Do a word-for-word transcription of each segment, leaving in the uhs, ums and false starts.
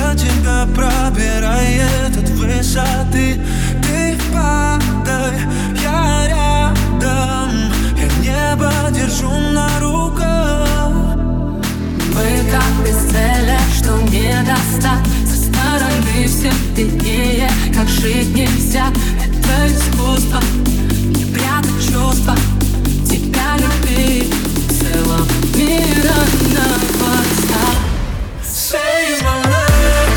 Меня тебя пробирает от высоты. Ты падай, я рядом, я небо держу на руках. Мы как бесцелье, что не достать. Со стороны все виднее, как жить нельзя. Это искусство, не прятать чувства. Тебя любить целым миром на глазах. Save my life.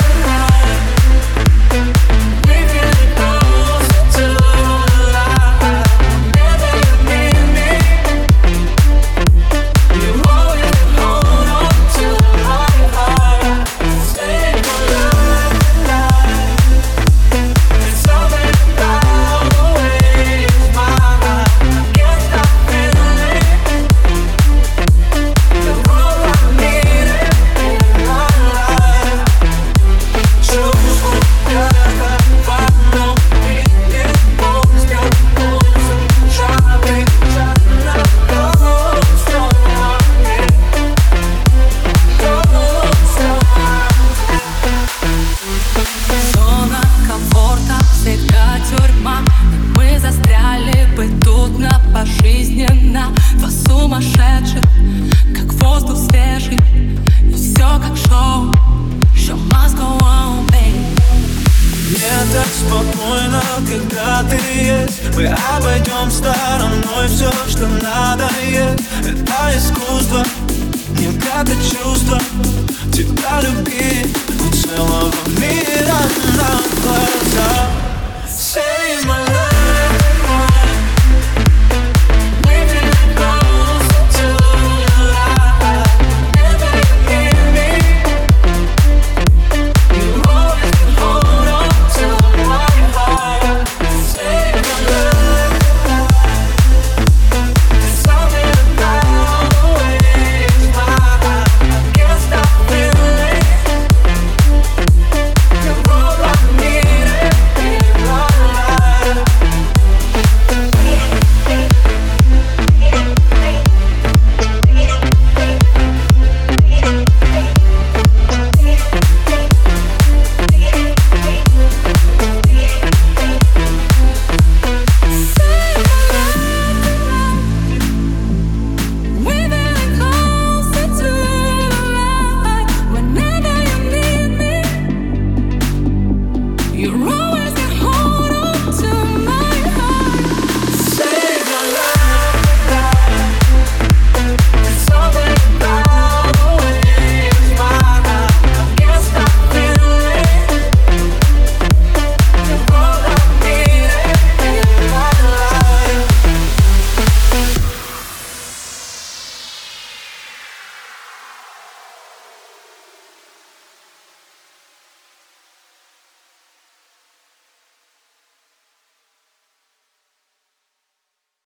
Пожизненно, два сумасшедших, как воздух свежий. И все как шоу, show must go on, baby. Мне так спокойно, когда ты есть. Мы обойдем стороной все, что надоест. Это искусство, не прятать чувства. Тебя любить, поцеловать.